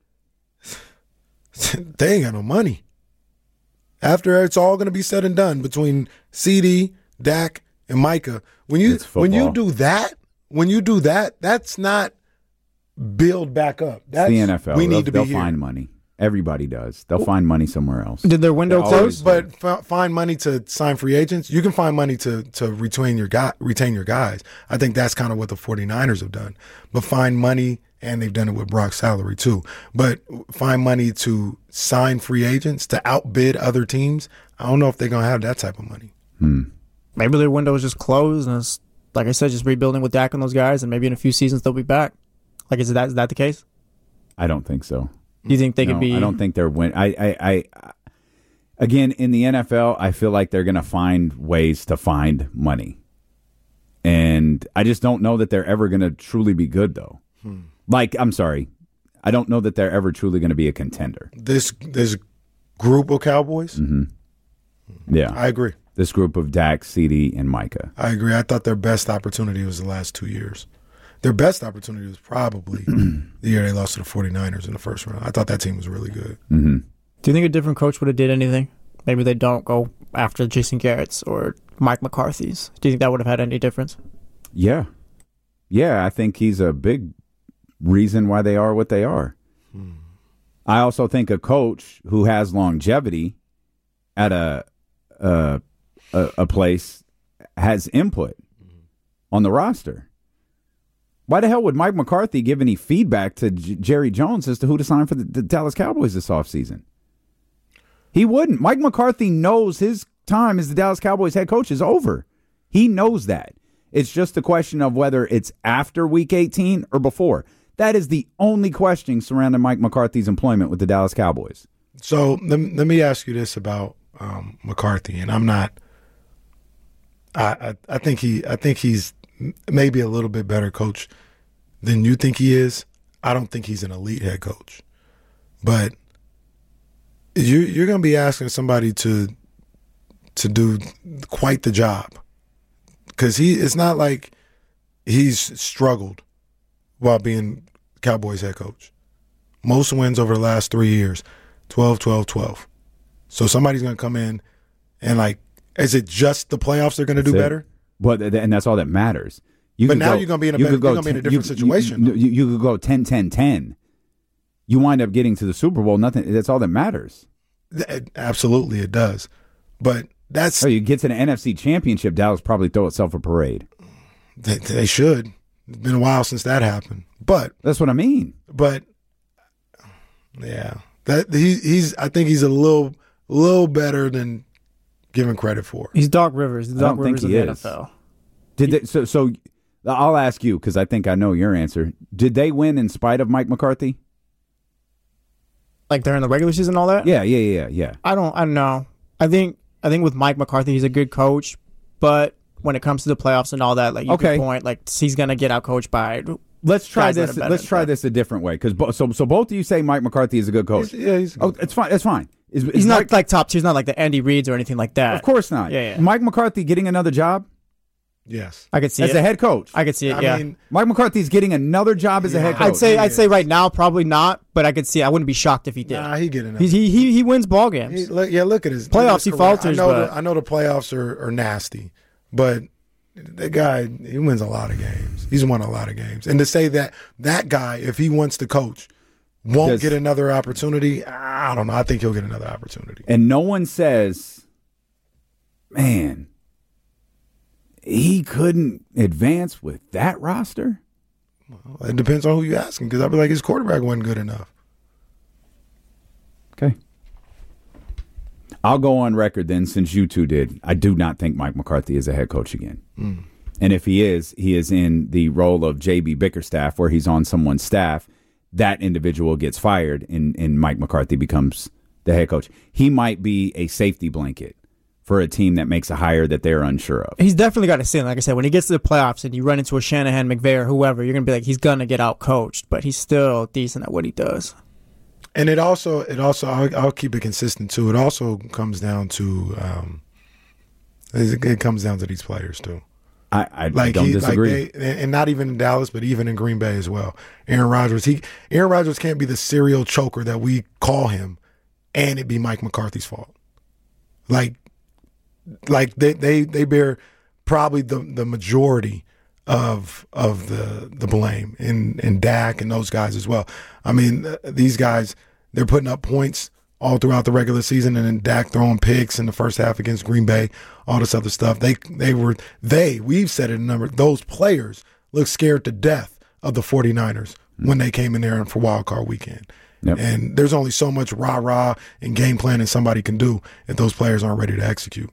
they ain't got no money. After it's all going to be said and done between C D, Dak, and Micah, when you when you do that, when you do that, that's not build back up. That's it's the N F L. We need they'll, to be they'll here. find money. Everybody does. They'll find money somewhere else. Did their window close? But f- find money to sign free agents. You can find money to to retain your guy, retain your guys. I think that's kind of what the 49ers have done. But find money. And they've done it with Brock's salary, too. But find money to sign free agents, to outbid other teams. I don't know if they're going to have that type of money. Hmm. Maybe their window is just closed. And it's, like I said, just rebuilding with Dak and those guys. And maybe in a few seasons they'll be back. Like, is that is that the case? I don't think so. Do you think they no, could be? I don't think they're win. I, I, I, again, in the N F L, I feel like they're going to find ways to find money. And I just don't know that they're ever going to truly be good, though. Hmm. Like, I'm sorry, I don't know that they're ever truly going to be a contender. This this group of Cowboys? Mm-hmm. Yeah. I agree. This group of Dak, C D, and Micah. I agree. I thought their best opportunity was the last two years. Their best opportunity was probably the year they lost to the 49ers in the first round. I thought that team was really good. Mm-hmm. Do you think a different coach would have did anything? Maybe they don't go after Jason Garrett's or Mike McCarthy's. Do you think that would have had any difference? Yeah. Yeah, I think he's a big reason why they are what they are. Hmm. I also think a coach who has longevity at a a, a, a place has input hmm. on the roster. Why the hell would Mike McCarthy give any feedback to J- Jerry Jones as to who to sign for the, the Dallas Cowboys this offseason? He wouldn't. Mike McCarthy knows his time as the Dallas Cowboys head coach is over. He knows that. It's just a question of whether it's after week eighteen or before. That is the only question surrounding Mike McCarthy's employment with the Dallas Cowboys. So let, let me ask you this about um, McCarthy, and I'm not. I, I I think he I think he's maybe a little bit better coach than you think he is. I don't think he's an elite head coach, but you you're going to be asking somebody to to do quite the job because he it's not like he's struggled while being Cowboys head coach. Most wins over the last three years, twelve, twelve, twelve. So somebody's going to come in and, like, is it just the playoffs they're going to do it. better? But and that's all that matters. You but could now go, you're going to be in a, you better, could go you're gonna be in a different you, situation. You, you, you could go ten ten ten. You wind up getting to the Super Bowl. Nothing. That's all that matters. Absolutely, it does. But that's. Oh, you get to the N F C Championship, Dallas probably throw itself a parade. They, they should. It's been a while since that happened. But that's what I mean. But yeah, that he, he's. I think he's a little, little better than given credit for. He's Doc Rivers. He's I Doc don't Rivers think of he the is. N F L. Did they, so? So I'll ask you because I think I know your answer. Did they win in spite of Mike McCarthy? Like during the regular season and all that? Yeah, yeah, yeah, yeah. I don't I don't know. I think I think with Mike McCarthy, he's a good coach, but when it comes to the playoffs and all that, like you okay. could point, like he's gonna get out coached by. Let's try this. Let's try this a different way because bo- so so both of you say Mike McCarthy is a good coach. He's, yeah, he's oh, it's fine. It's fine. Is, is he's Mike, not like top two. He's not like the Andy Reids or anything like that. Of course not. Yeah, yeah. Mike McCarthy getting another job. Yes, I could see as it. a head coach. I could see it. I yeah, mean, Mike McCarthy's getting another job as yeah, a head coach. I'd say He I'd is. say right now probably not, but I could see. I wouldn't be shocked if he did. Nah, he get enough. He he he, he wins ball games. He, look, yeah, look at his Playoffs, he career. falters, I know, but- the, I know the playoffs are, are nasty, but the guy, he wins a lot of games. He's won a lot of games. And to say that that guy, if he wants to coach, won't Does- get another opportunity, I don't know. I think he'll get another opportunity. And no one says, man, he couldn't advance with that roster? Well, it depends on who you're asking because I'd be like, his quarterback wasn't good enough. Okay. I'll go on record then, since you two did. I do not think Mike McCarthy is a head coach again. Mm. And if he is, he is in the role of J B Bickerstaff, where he's on someone's staff. That individual gets fired, and, and Mike McCarthy becomes the head coach. He might be a safety blanket for a team that makes a hire that they're unsure of. He's definitely got a ceiling. Like I said, when he gets to the playoffs and you run into a Shanahan, McVay, or whoever, you're gonna be like, he's gonna get out coached, but he's still decent at what he does. And it also, it also, I'll, I'll keep it consistent too. It also comes down to, um, it, it comes down to these players too. I, I like don't he, disagree. Like they, and not even in Dallas, but even in Green Bay as well. Aaron Rodgers, he, Aaron Rodgers can't be the serial choker that we call him, and it be Mike McCarthy's fault. Like, like they, they, they bear probably the, the majority of of the the blame in in Dak and those guys as well. I mean, th- these guys, they're putting up points all throughout the regular season, and then Dak throwing picks in the first half against Green Bay, all this other stuff. They they were they we've said it a number. Those players look scared to death of the 49ers when they came in there for Wild Card Weekend. Yep. And there's only so much rah rah and game planning somebody can do if those players aren't ready to execute.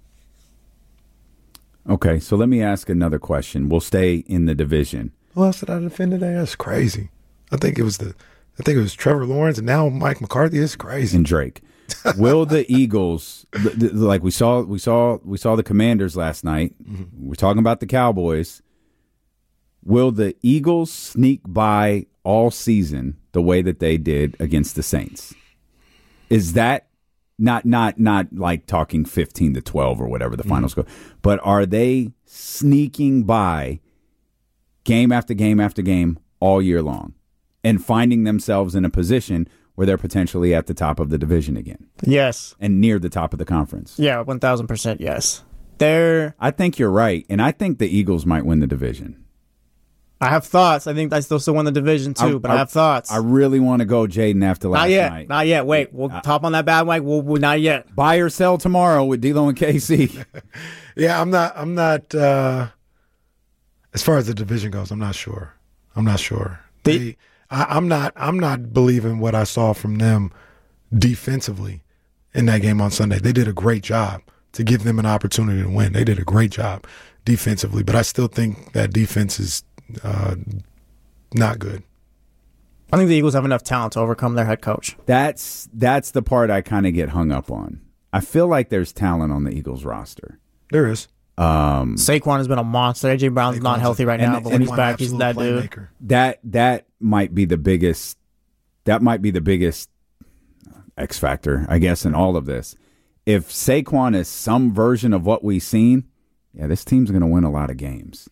Okay, so let me ask another question. We'll stay in the division. Who else did I defend today? That's crazy. I think it was the, I think it was Trevor Lawrence, and now Mike McCarthy. It's crazy. And Drake. Will the Eagles, th- th- like we saw, we saw, we saw the Commanders last night. Mm-hmm. We're talking about the Cowboys. Will the Eagles sneak by all season the way that they did against the Saints? Is that not not not like talking fifteen to twelve or whatever the final mm-hmm. score, but are they sneaking by game after game after game all year long and finding themselves in a position where they're potentially at the top of the division again? Yes. And near the top of the conference. Yeah, one thousand percent yes. They're I think you're right, and I think the Eagles might win the division. I have thoughts. I think I still still won the division too, I, but I, I have thoughts. I really want to go Jaden after last not yet, night. Not yet. Wait, we'll uh, top on that bad mic. We'll, we'll not yet. Buy or sell tomorrow with D-Lo and K C. Yeah, I'm not. I'm not. Uh, as far as the division goes, I'm not sure. I'm not sure. They, they, I, I'm not. I'm not believing what I saw from them defensively in that game on Sunday. They did a great job to give them an opportunity to win. They did a great job defensively, but I still think that defense is uh, not good. I think the Eagles have enough talent to overcome their head coach. That's that's the part I kind of get hung up on. I feel like there's talent on the Eagles roster. There is. Um, Saquon has been a monster. A J Brown's Saquon's not healthy right now, and, but when and he's back, he's that dude. Playmaker. That that might be the biggest. That might be the biggest X factor, I guess, in all of this. If Saquon is some version of what we've seen, yeah, this team's going to win a lot of games.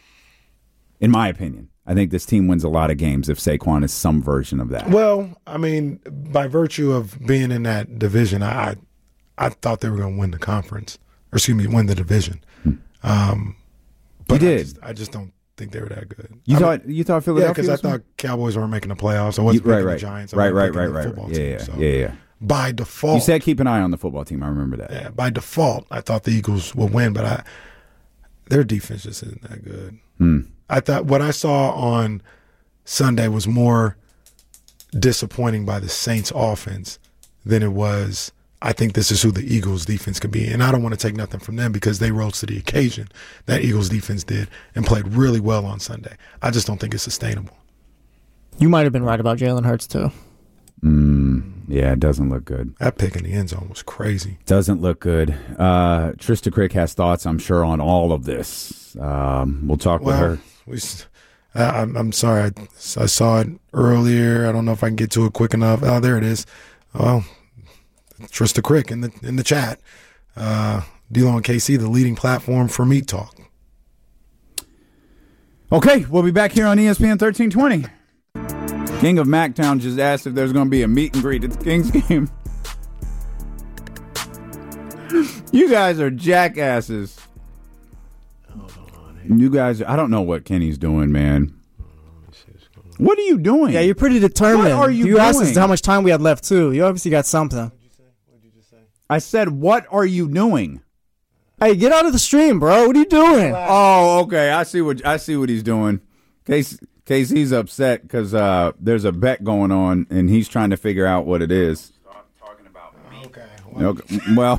In my opinion, I think this team wins a lot of games if Saquon is some version of that. Well, I mean, by virtue of being in that division, I I thought they were going to win the conference, or excuse me, win the division. Hmm. Um, but you I did. Just, I just don't think they were that good. You I thought mean, you thought Philadelphia? Yeah, because I thought Cowboys weren't making the playoffs. I wasn't you, right, picking right. the Giants. I right, wasn't right, picking right, the right, football right. Yeah, team. yeah, So yeah, yeah. By default, You said keep an eye on the football team. I remember that. Yeah, by default, I thought the Eagles would win, but I their defense just isn't that good. Hmm. I thought what I saw on Sunday was more disappointing by the Saints offense than it was I think this is who the Eagles defense can be. And I don't want to take nothing from them because they rose to the occasion that Eagles defense did and played really well on Sunday. I just don't think it's sustainable. You might have been right about Jalen Hurts, too. Mm, yeah, it doesn't look good. That pick in the end zone was crazy. Doesn't look good. Uh, Trista Crick has thoughts, I'm sure, on all of this. Um, we'll talk well, with her. We, I, I'm, I'm sorry. I, I saw it earlier. I don't know if I can get to it quick enough. Oh, there it is. Well, Trista Crick in the in the chat. Uh, D-Lo and K C, the leading platform for Meat Talk. Okay, we'll be back here on E S P N thirteen twenty. King of Mactown just asked if there's going to be a meet and greet at the Kings game. You guys are jackasses. You guys, I don't know what Kenny's doing, man. What are you doing? Yeah, you're pretty determined. What are you, you doing? asked us how much time we had left, too. You obviously got something. I said, what are you doing? Hey, get out of the stream, bro. What are you doing? Oh, okay. I see what I see what he's doing. Case Casey's upset because uh, there's a bet going on, and he's trying to figure out what it is. Talking about me. Okay. Okay. Well.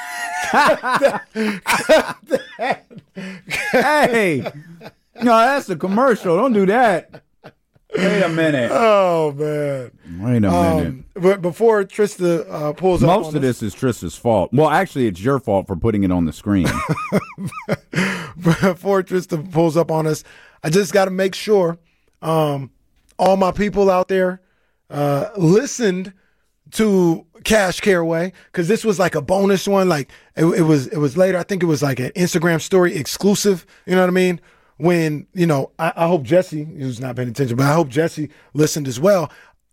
Hey, no, that's a commercial. Don't do that. Wait a minute. Oh, man. Wait a um, minute. But before Trista uh, pulls Most up Most on of this is Trista's fault. Well, actually, it's your fault for putting it on the screen. Before Trista pulls up on us, I just got to make sure um, all my people out there uh, listened to Cash Caraway, because this was like a bonus one. Like it, it was, it was later. I think it was like an Instagram story exclusive. You know what I mean? When, you know, I, I hope Jesse, who's not paying attention, but I hope Jesse listened as well.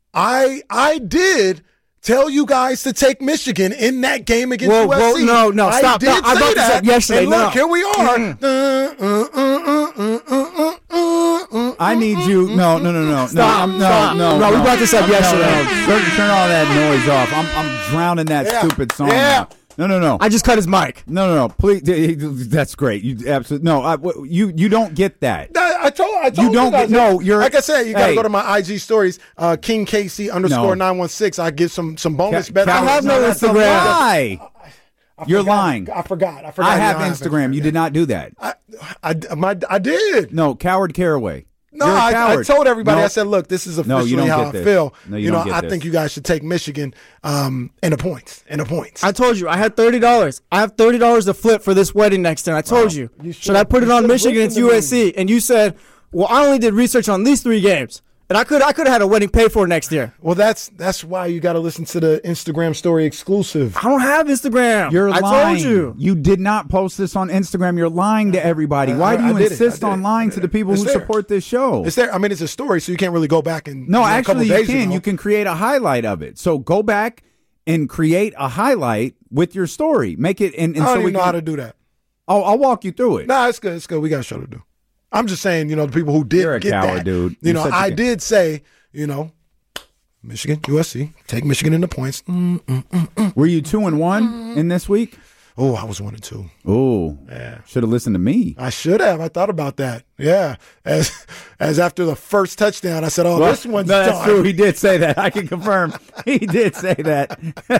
I I did tell you guys to take Michigan in that game against whoa, U S C. Whoa, no, no, stop. I did no, I say brought this that. up yesterday. And no, look, no. here we are. Mm-hmm. Uh, uh, uh, uh, uh, uh, I need you. No, no, no, no. Stop, no, I'm, no, stop. no, No, no. we brought this up no, yesterday. No, no. Turn, turn all that noise off. I'm, I'm drowning that Yeah. stupid song. Yeah. Now. No, no, no. I just cut his mic. No, no, no. Please, that's great. You absolutely no. I, you you don't get that. I told, I told You don't guys get- no, that. you're- like I said, you got to hey. go to my I G stories, uh, King K C underscore nine one six. I give some some bonus Ca- bets. Ca- I have no that's a Instagram. lie. I You're forgot. lying. I forgot. I forgot. I have Yeah, Instagram. You did not do that. I, I, my, I did. No, Coward Caraway. No, You're a I, I coward. told everybody. No. I said, look, this is No, officially you don't how get I this. feel. No, you you know, don't get I this. think you guys should take Michigan um, in the points. In the points. I told you I had thirty dollars. I have thirty dollars to flip for this wedding next year. I told you. You Should I put it you on should've Michigan against listened to U S C? And you said, "Well, I only did research on these three games, and I could I could have had a wedding paid for next year." Well, that's that's why you got to listen to the Instagram story exclusive. I don't have Instagram. You're I lying. told you. You did not post this on Instagram. You're lying to everybody. Why do I- you I did it. insist I did on it. lying I to did the it. people It's who there. support this show? It's there. I mean, it's a story, so you can't really go back and No, you know, a actually, couple you days can. ago. You can create a highlight of it. So go back and create a highlight with your story. Make it. And, and I don't so we even know can, how to do that. I'll, I'll walk you through it. Nah, it's good. It's good. We got a show to do. I'm just saying, you know, the people who did You're a get coward, that, dude. You You're know, such a I ca- did say, you know, Michigan, U S C, take Michigan in the points. Mm, mm, mm, mm. Were you two and one in this week? Oh, I was one and two. Oh, Yeah. should have listened to me. I should have. I thought about that. Yeah. As as after the first touchdown, I said, "Oh, Well, this one's no, that's done." true. He did say that. I can confirm. He did say that.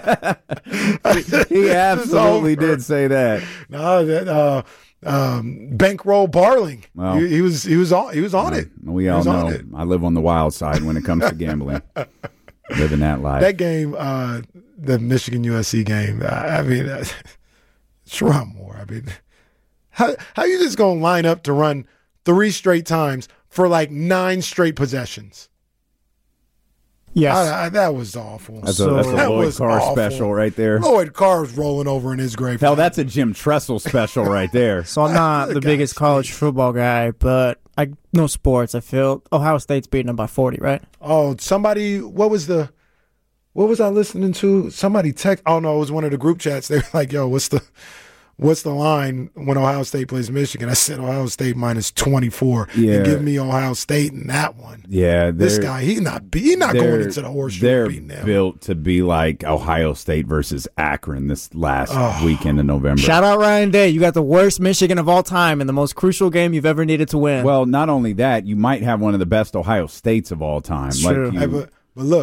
He absolutely over. did say that. No, that uh, um, bankroll Barling. Well. he, he was he was on he was on it. We He all was on know it. I live on the wild side when it comes to gambling. Living that life. That game, uh, the Michigan U S C game. I, I mean, uh, Sherrod Moore. I mean, how how you just gonna line up to run three straight times for like nine straight possessions? Yes. I, I, that was awful. That's a, that's a That Lloyd was Carr awful. special right there. Lloyd Carr's rolling over in his grave. Hell, that's a Jim Tressel special right there. So I'm not the biggest college football guy, but I know sports. I feel Ohio State's beating them by forty, right? Oh, somebody, what was the, what was I listening to? Somebody text, oh no, it was one of the group chats. They were like, yo, what's the, what's the line when Ohio State plays Michigan? I said Ohio State minus twenty-four. Yeah. And give me Ohio State in that one. Yeah, This they're- guy, he's not, he's not they're- going into the horseshoe They're beating them. built to be like Ohio State versus Akron this last weekend in November. Shout out Ryan Day. You got the worst Michigan of all time in the most crucial game you've ever needed to win. Well, not only that, you might have one of the best Ohio States of all time. It's like true. you- Hey, but, but look,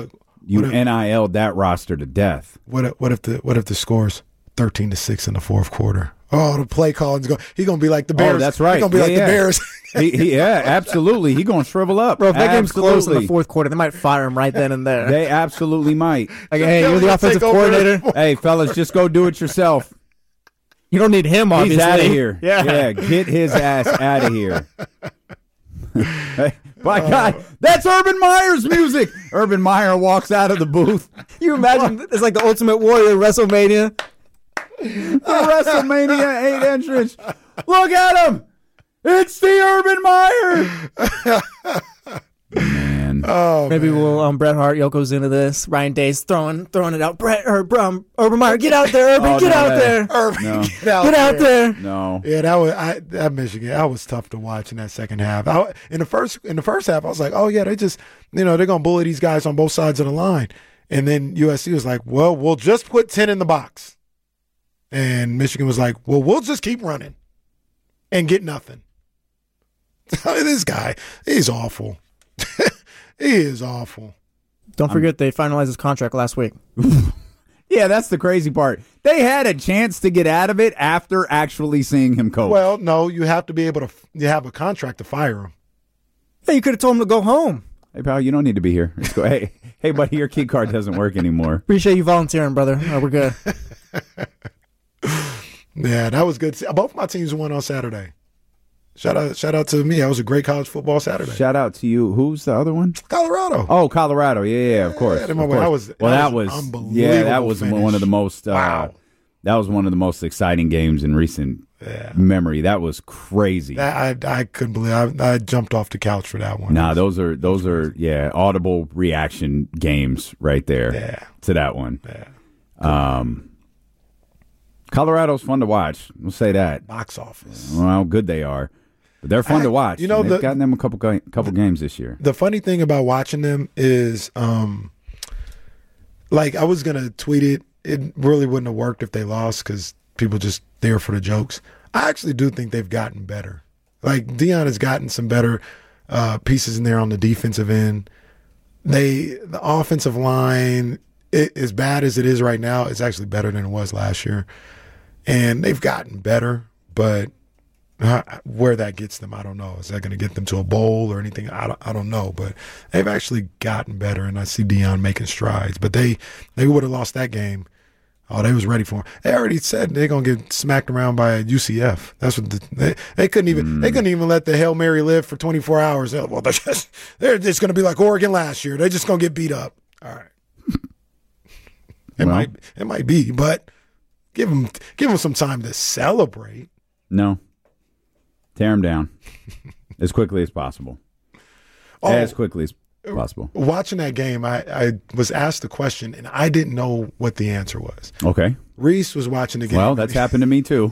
You if, N I L'd that roster to death. What if, what if the what if the score's thirteen to six in the fourth quarter? Oh, the play calling's going. He's gonna be like the Bears. Oh, that's right. He's gonna be yeah, like yeah. the Bears. he, he, yeah, absolutely. He's gonna shrivel up. Bro, if that game's absolutely. close in the fourth quarter, they might fire him right then and there. They absolutely might. Like, hey, you're the offensive coordinator. Hey, fellas, just go do it yourself. You don't need him, obviously. He's out of here. Yeah. yeah, get his ass out of here. Hey, my God, that's Urban Meyer's music. Urban Meyer walks out of the booth. You imagine it's like the Ultimate Warrior WrestleMania. The WrestleMania eight entrance. Look at him. It's the Urban Meyer. Man. Oh, Maybe man. we'll um, Bret Hart, Yoko's into this. Ryan Day's throwing throwing it out. Bret or um, Urban Meyer, get out there, Urban, Oh, get no, out that- there. Urban, No. get out Get there. out there. No. Yeah, that was I, that Michigan. That was tough to watch in that second half. I, in the first in the first half, I was like, oh yeah, they just you know they're gonna bully these guys on both sides of the line. And then U S C was like, well, we'll just put ten in the box. And Michigan was like, well, we'll just keep running and get nothing. This guy, he's awful. He is awful. Don't forget they finalized his contract last week. Yeah, that's the crazy part. They had a chance to get out of it after actually seeing him coach. Well, no, you have to be able to. You have a contract to fire him. Hey, you could have told him to go home. Hey, pal, you don't need to be here. Just go, hey, hey, buddy, your key card doesn't work anymore. Appreciate you volunteering, brother. Oh, we're good. Yeah, that was good. Both my teams won on Saturday. Shout out, shout out to me. That was a great college football Saturday. Shout out to you. Who's the other one? Colorado. Oh, Colorado. Yeah, yeah, of course. Yeah, of that course. was- well, that that was was, an unbelievable yeah, that was finish. one of the most. Uh, Wow. That was one of the most exciting games in recent Yeah. memory. That was crazy. That, I I couldn't believe. I, I jumped off the couch for that one. Nah, those are those are yeah audible reaction games right there. Yeah. To that one. Yeah. Um, Colorado's fun to watch. We'll say that. Box office. Well, how good they are, but they're fun I- to watch. you know, they've the- gotten them a couple ga- couple games this year. The funny thing about watching them is, um, like I was gonna tweet it. It really wouldn't have worked if they lost because people just there for the jokes. I actually do think they've gotten better. Like Deion has gotten some better uh, pieces in there on the defensive end. They the offensive line, it, as bad as it is right now, it's actually better than it was last year, and they've gotten better. But uh, where that gets them, I don't know. Is that going to get them to a bowl or anything? I don't, I don't know. But they've actually gotten better, and I see Deion making strides. But they they would have lost that game. Oh, they was ready for him. They already said they're gonna get smacked around by U C F. That's what the, they they couldn't even Mm. they couldn't even let the Hail Mary live for twenty-four hours. They're, well, they're just they're just gonna be like Oregon last year. They're just gonna get beat up. All right, it Well. might it might be, but give them give them some time to celebrate. No, tear them down as quickly as possible. Oh, As quickly as possible. watching that game, I, I was asked the question and I didn't know what the answer was. Okay. Reese was watching the game. Well, that's happened to me too.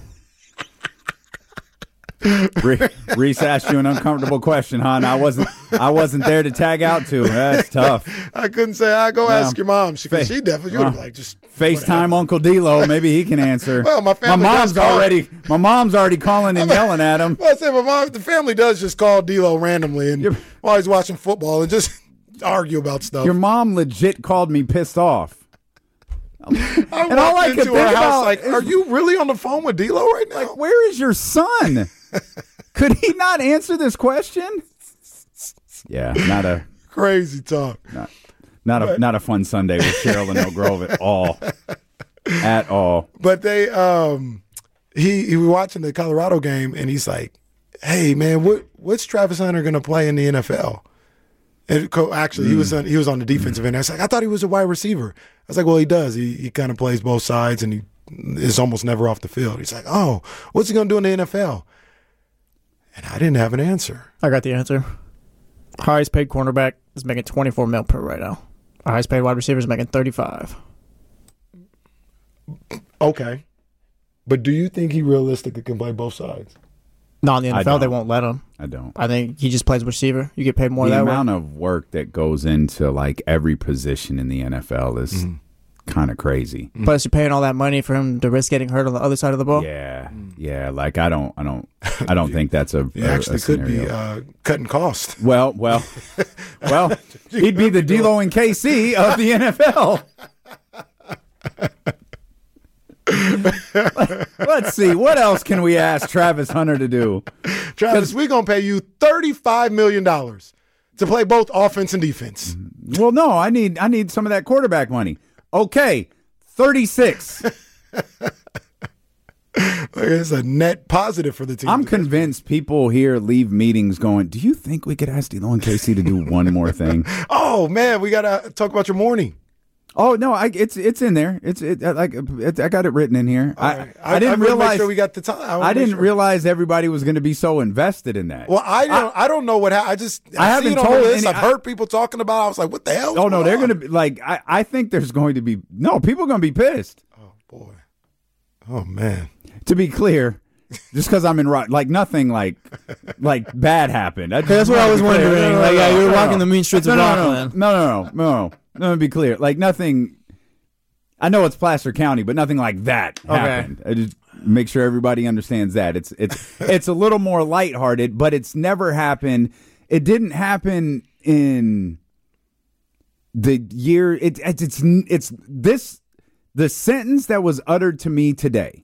Re- Reese asked you an uncomfortable question, huh? And I wasn't. I wasn't there to tag out to. That's tough. I couldn't say, I go No. ask your mom. She, Fa- she definitely would have like just FaceTime Uncle D'Lo. Maybe he can answer. Well, my family mom's does call- already. My mom's already calling and yelling at him. Well, I said, my mom, the family does just call D'Lo randomly and while he's watching football and just argue about stuff. Your mom legit called me pissed off. I and all I walked could into her think house about like, is- are you really on the phone with D'Lo right now? Like, where is your son? Could he not answer this question? Yeah, not a Crazy talk. not, not a not a fun Sunday with Cheryl and Oak Grove at all. At all. But they, um, he he was watching the Colorado game and he's like, "Hey man, what what's Travis Hunter going to play in the N F L?" And co- actually, he was on he was on the defensive end. I was like, I thought he was a wide receiver. I was like, well, he does. He he kind of plays both sides and he is almost never off the field. He's like, oh, what's he going to do in the N F L? And I didn't have an answer. I got the answer. Highest paid cornerback is making twenty-four mil per right now. Our highest paid wide receiver is making thirty-five. Okay, but do you think he realistically can play both sides? Not in the N F L, I they don't. won't let him. I don't. I think he just plays receiver. You get paid more The that amount way. of work that goes into like every position in the N F L is kind of crazy. Plus, you're paying all that money for him to risk getting hurt on the other side of the ball. Yeah, yeah. Like I don't, I don't, I don't think that's a. It a, actually a could be uh, cutting costs. Well, well, well. He'd be the D'Lo and K C of the N F L. Let's see. What else can we ask Travis Hunter to do? Travis, we're going to pay you thirty-five million dollars to play both offense and defense. Well, no, I need I need some of that quarterback money. Okay, thirty-six. It's a net positive for the team. I'm convinced people here leave meetings going, do you think we could ask D'Lo and K C to do one more thing? Oh, man, we got to talk about your morning. Oh no, I, it's it's in there. It's it, like it, I got it written in here. I, right. I I didn't I realize make sure we got the time. I, I didn't sure. realize everybody was going to be so invested in that. Well, I don't. I, I don't know what happened. I just I, I haven't seen told on the list. any, I've heard people talking about it. I was like, what the hell? Oh no, they're going to be like. I, I think there's going to be no people are going to be pissed. Oh boy. Oh man. To be clear, just because I'm in rock, like nothing like like bad happened. I, That's what I was wondering. No, no, like, no, yeah, no, you're no, walking no. the mean streets no, of no, Rockland. No, no, no, no, no. No, to be clear, like nothing. I know it's Placer County, but nothing like that Okay. happened. I just make sure everybody understands that it's it's it's a little more lighthearted, but it's never happened. It didn't happen in the year. It, it's it's it's this the sentence that was uttered to me today.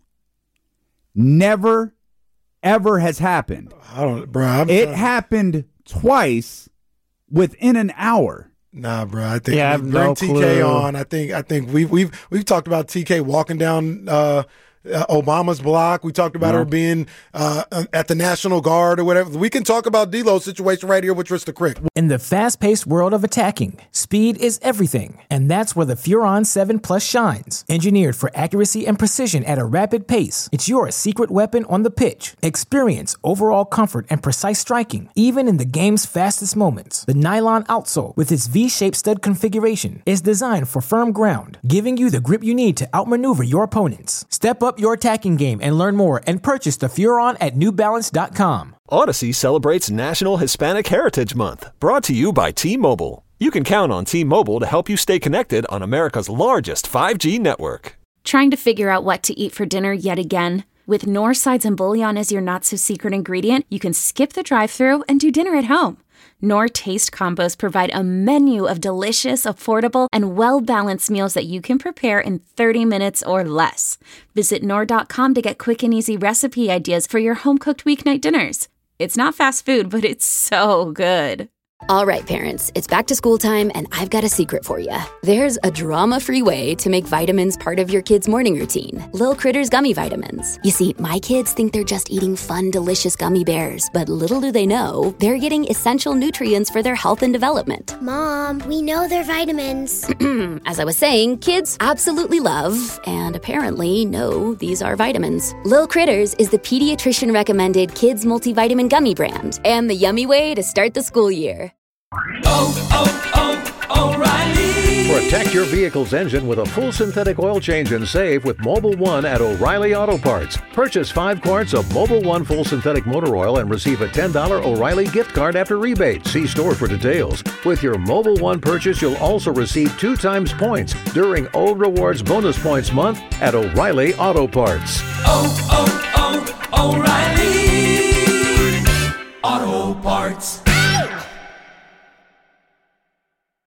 Never, ever has happened. I don't, bro. I'm it trying. happened twice within an hour. Nah, bro. I think Yeah, I we have bring no T K clue. on. I think I think we've we've we've talked about T K walking down uh, uh, Obama's block. We talked about No. her being uh, at the National Guard or whatever. We can talk about D-Lo's situation right here with Trista Crick. In the fast-paced world of attacking, speed is everything, and that's where the Furon seven Plus shines. Engineered for accuracy and precision at a rapid pace, it's your secret weapon on the pitch. Experience overall comfort and precise striking, even in the game's fastest moments. The nylon outsole, with its V-shaped stud configuration, is designed for firm ground, giving you the grip you need to outmaneuver your opponents. Step up your attacking game and learn more and purchase the Furon at New Balance dot com. Odyssey celebrates National Hispanic Heritage Month, brought to you by T-Mobile. You can count on T-Mobile to help you stay connected on America's largest five G network. Trying to figure out what to eat for dinner yet again? With Knorr sides and bouillon as your not-so-secret ingredient, you can skip the drive-thru and do dinner at home. Knorr Taste Combos provide a menu of delicious, affordable, and well-balanced meals that you can prepare in thirty minutes or less. Visit Knorr dot com to get quick and easy recipe ideas for your home-cooked weeknight dinners. It's not fast food, but it's so good. All right, parents, it's back to school time, and I've got a secret for you. There's a drama-free way to make vitamins part of your kid's morning routine. Lil Critters Gummy Vitamins. You see, my kids think they're just eating fun, delicious gummy bears, but little do they know, they're getting essential nutrients for their health and development. Mom, we know they're vitamins. As I was saying, kids absolutely love, and apparently know, these are vitamins. Lil Critters is the pediatrician-recommended kids multivitamin gummy brand, and the yummy way to start the school year. Oh, oh, oh, O'Reilly! Protect your vehicle's engine with a full synthetic oil change and save with Mobil one at O'Reilly Auto Parts. Purchase five quarts of Mobil one full synthetic motor oil and receive a ten dollars O'Reilly gift card after rebate. See store for details. With your Mobil one purchase, you'll also receive two times points during O Rewards Bonus Points Month at O'Reilly Auto Parts. Oh, oh, oh, O'Reilly Auto Parts.